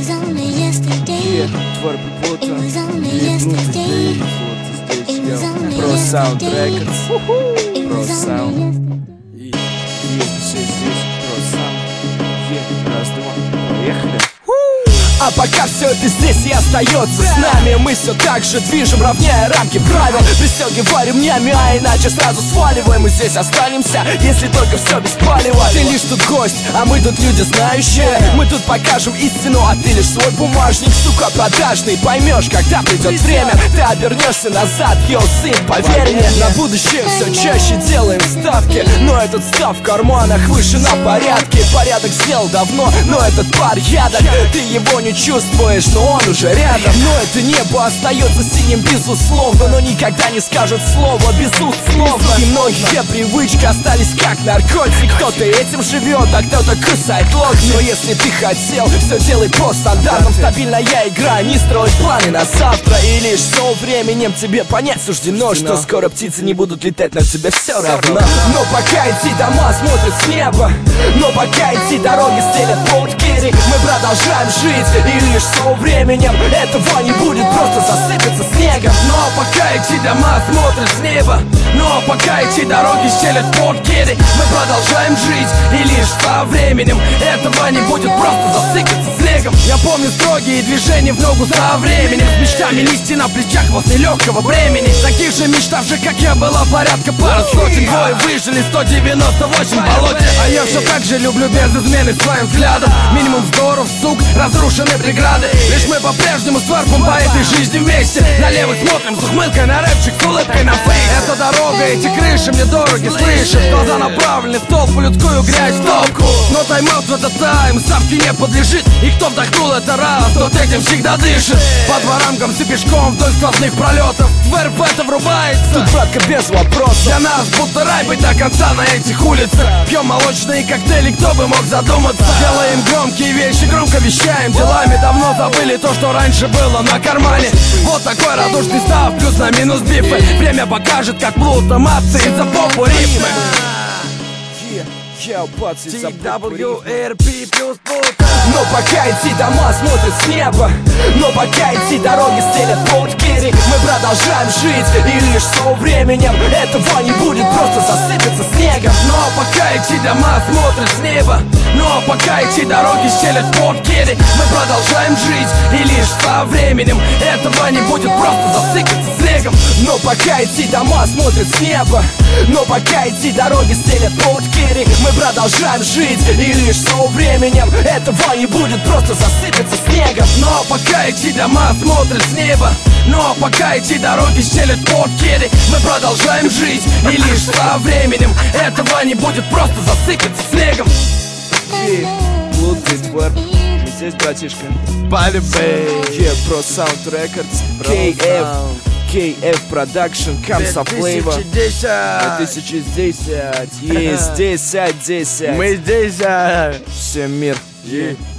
Твор попута, и здесь, Pro Sound Records, Pro Sound, и все здесь, Pro Sound, раз, два, поехали. А пока все это здесь и остается с нами, мы все так же движем, равняя рамки правил, пристегивая ремнями, а иначе сразу сваливаем. Мы здесь останемся, если только все без палева. Ты лишь тут гость, а мы тут люди знающие. Мы тут покажем истину, а ты лишь свой бумажник, сука, продажный. Поймешь, когда придет время, ты обернешься назад, йоу, сын, поверь мне. На будущее все чаще делаем ставки, но этот став в карманах выше на порядке. Порядок сделал давно, но этот пар ядок, ты его не чувствуешь, но он уже рядом. Но это небо остается синим, безусловно, но никогда не скажет слово безусловно. И многие привычки остались как наркотик. Кто-то этим живет, а кто-то кусает локти. Но если ты хотел, все делай по стандартам. Стабильная игра, не строить планы на завтра. И лишь со временем тебе понять суждено, что скоро птицы не будут летать, на тебя все равно. Но пока эти дома смотрят с неба, но пока эти дороги стелят Порт-Керри, мы продолжаем жить. И лишь со временем этого не будет, просто засыпется снегом. Но пока эти дома смотрят с неба, но пока эти дороги стелят Порт-Керри, мы продолжаем жить. И лишь со временем этого не будет, просто засыпется снегом. Я помню строгие движения в ногу со временем, с мечтами нести на плечах после легкого бремени. Таких же мечтавших, как я, было порядка пара сотен. Двое выжили, 198 в болоте. А я все так же люблю без измены своим взглядом. Минимум вздоров, сук, разрушены преграды. Лишь мы по-прежнему сварпом по этой жизни вместе. Налево смотрим с ухмылкой на рэпчик, с улыбкой на фейс. Эта дорога, эти крыши мне дороги, слышишь? Глаза направлены в толпу, людскую грязь, в топку. Но тайм-аут в этот тайм, ставки не подлежит. И кто вдохнул это раз, тот этим всегда дышит. По дворам гамсы пешком вдоль сквозных пролетов. В РП это врубается, тут, братка, без вопросов. для нас будто рай быть до конца на этих улицах. Пьем молочные коктейли, кто бы мог задуматься. Делаем громкие вещи, громко вещаем делами. Давно забыли то, что раньше было на кармане. Вот такой радушный став, плюс на минус бифы. Время покажет, как плут эмоции за попу рифмы. TWRP плюс пута. Но пока эти дома смотрят с неба, но пока эти дороги стелят Порт-Керри, мы продолжаем жить. И лишь со временем этого не будет, просто засыпется снегом. Но пока эти дома смотрят с неба, но пока эти дороги стелят Порт-Керри, мы продолжаем жить. И лишь со временем этого не будет, просто засыпется снегом. Но пока эти дома смотрят с неба, но пока эти дороги стелят Порт-Керри, мы продолжаем жить. И лишь со временем этого не будет, просто засыпется снегом. Но пока эти дома смотрят с неба, но пока эти дороги стелят Порт-Керри, мы продолжаем жить. И лишь со временем этого не будет, просто засыпется снегом. Лучший твор, мы здесь, братишка. Pro Sound Records, KF Production, Kamsa Flavor 2010, есть 10. Мы здесь, Всем мир.